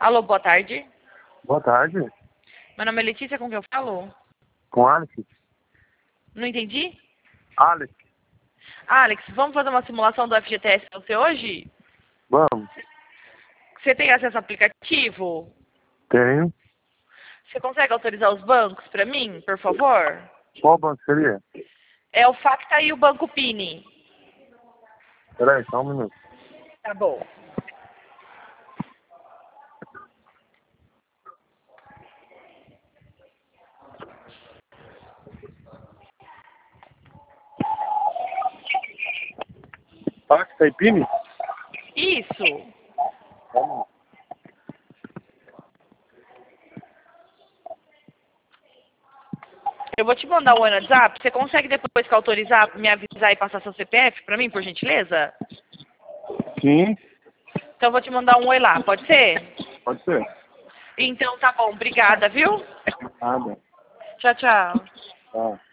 Alô, boa tarde. Boa tarde. Meu nome é Letícia, com quem eu falo? Com Alex? Não entendi? Alex, Alex, vamos fazer uma simulação do FGTS para você hoje? vamos. Você tem acesso ao aplicativo? Tenho. Você consegue autorizar os bancos para mim, por favor? Qual banco seria? É o Facta e o Banco Pini. Peraí, só um minuto. Tá bom. Pacta e Pini? Isso. Vamos. Eu vou te mandar um oi no WhatsApp. Você consegue depois que autorizar, me avisar e passar seu CPF para mim, por gentileza? Sim, Então eu vou te mandar um oi lá, pode ser? pode ser. Então tá bom, obrigada, viu? Nada. Tchau, tchau. Tá.